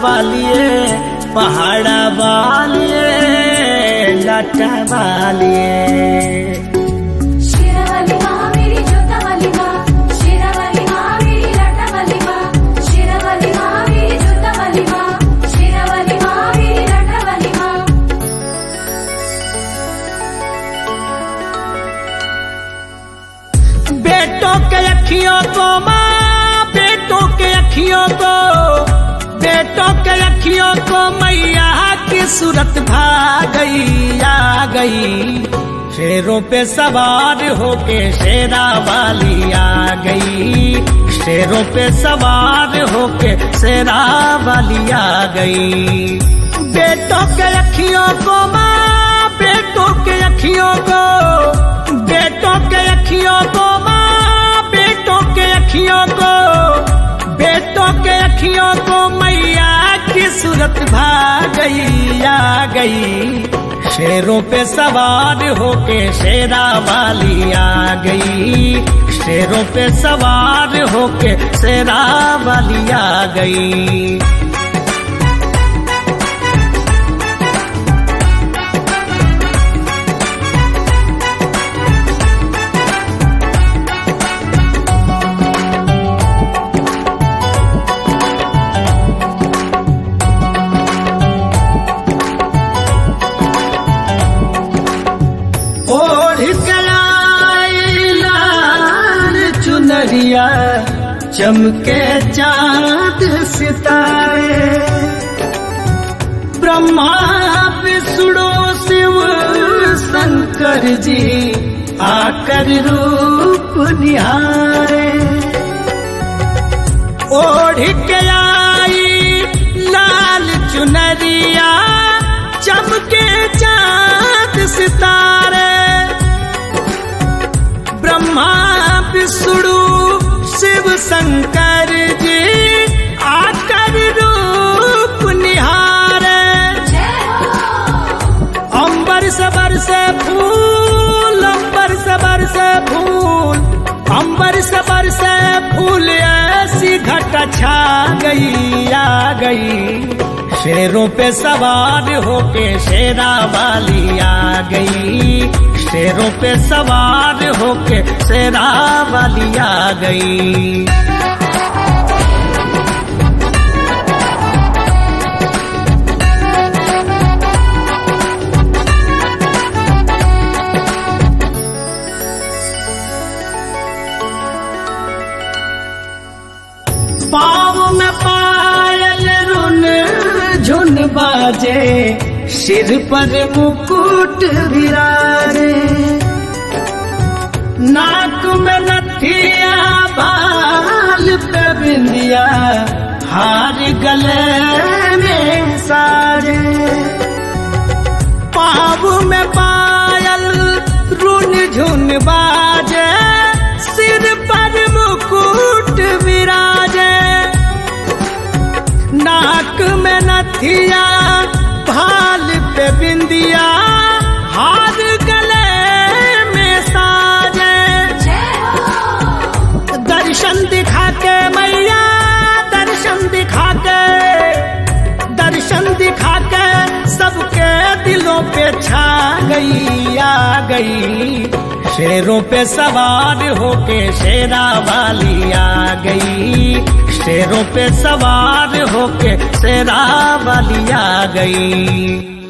वालिए पहाड़ा वालिए लाटा वालिए। शेरावाली माँ मेरी जोता वाली माँ, शेरावाली माँ मेरी लाटा वाली माँ, शेरावाली माँ मेरी जोता वाली माँ, शेरावाली माँ मेरी लाटा वाली माँ। बेटों के अखियों को माँ, बेटों के अखियों को, बेटों के अखियों को मैया की सूरत भा गई आ गई। शेरों पे सवार होके शेरा वाली आ गई, शेरों पे सवार होके शेरा वाली आ गई। बेटों के अखियों को माँ, बेटों के अखियों को, बेटों के अखियों को माँ, बेटों के अखियों को, बेटों के अखियों को मैया की सूरत भा गई आ गई। शेरों पे सवार होके शेरा वाली आ गई, शेरों पे सवार होके शेरा वाली आ गई। चुनरिया चमके चाँद सितारे, ब्रह्मा विष्णु शिव शंकर जी आकर रूप निहारे। ओढ़ के आई लाल चुनरिया चमके चाँद सितारे, ब्रह्मा विष्णु शिव शंकर जी आकर रूप निहारे। अंबर से बरसे फूल, अंबर से बरसे फूल, अंबर से बरसे फूल, ऐसी घटा छा गई आ गई। शेरों पे सवार होके शेरा वाली आ गई, शेरों पे सवार होके शेरा वाली आ गई। पाँव में पायल रुन झुन बाजे, सिर पर मुकुट विराजे, नाक में नथिया बाल पे बिंदिया, हार गले में साजे। पाँव में पायल रुन झुन बाजे, सिर पर मुकुट विराजे, नाक में नथिया भाल पे बिंदिया, हाथ गले में साजे। दर्शन दिखा के मैया, दर्शन दिखा के, दर्शन दिखा के सबके दिलों पे छा गई आ गई। शेरों पे सवार होके शेरा वाली आ गई, शेरों पे सवार होके शेरा वाली आ गई।